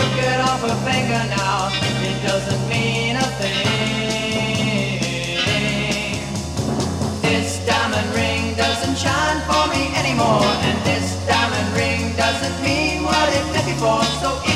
took it off her finger now, it doesn't mean a thing. This diamond ring doesn't shine for me anymore, and this diamond ring doesn't mean what it did before. So